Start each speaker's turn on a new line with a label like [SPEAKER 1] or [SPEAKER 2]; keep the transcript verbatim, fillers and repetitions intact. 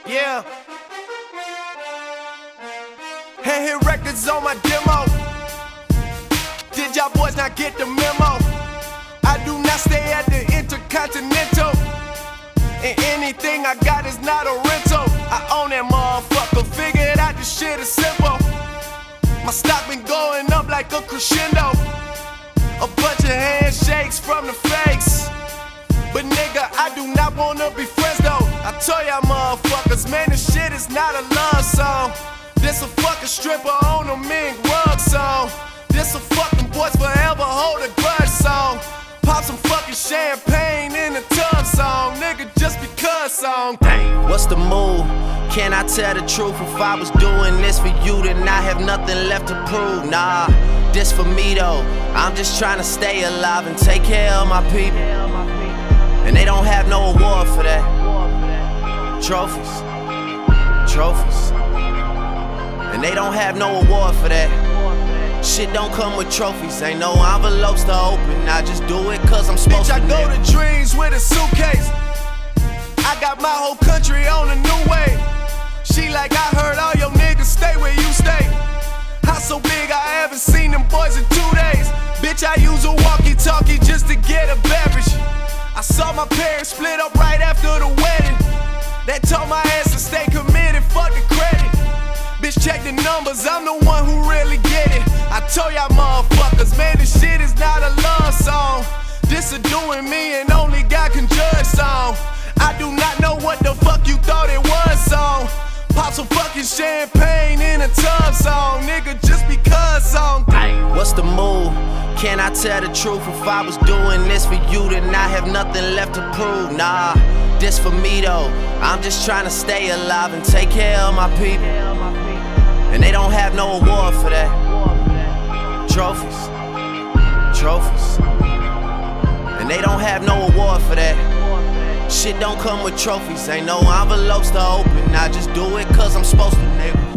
[SPEAKER 1] Yeah. Hand hit records on my demo. Did y'all boys not get the memo? I do not stay at the Intercontinental, and anything I got is not a rental. I own that motherfucker, figured out this shit is simple. My stock been going up like a crescendo. A bunch of handshakes from the fakes, but nigga, I do not wanna be friends though. I told y'all motherfuckers, man, this shit is not a love song. This a fucking stripper on a mink rug song. This a fucking boys forever hold a grudge song. Pop some fucking champagne in the tub song. Nigga, just because song.
[SPEAKER 2] Dang, what's the move? Can I tell the truth? If I was doing this for you, then I have nothing left to prove. Nah, this for me though. I'm just trying to stay alive and take care of my people. And they don't have no award for that. Trophies, trophies. And they don't have no award for that. Shit don't come with trophies, ain't no envelopes to open. I just do it cause I'm supposed
[SPEAKER 1] Bitch,
[SPEAKER 2] to.
[SPEAKER 1] I go to dreams with a suitcase. I got my whole country on a new way. She like, I heard all your niggas stay where you stay. House so big I haven't seen them boys in two days. Bitch, I use a walkie-talkie just to get a beverage. I saw my parents split up right after the wedding. That told my ass to stay committed, fuck the credit. Bitch, check the numbers, I'm the one who really get it. I told y'all motherfuckers, man, this shit is not a love song. This a doing me and only God can judge song. I do not know what the fuck you thought it was song. Pop some fucking champagne in a tub song. Nigga, just because song.
[SPEAKER 2] What's the move? Can I tell the truth? If I was doing this for you, then I have nothing left to prove. Nah, this for me though. I'm just trying to stay alive and take care of my people. And they don't have no award for that. Trophies, trophies. And they don't have no award for that. Shit don't come with trophies, ain't no envelopes to open. I just do it cause I'm supposed to, nigga.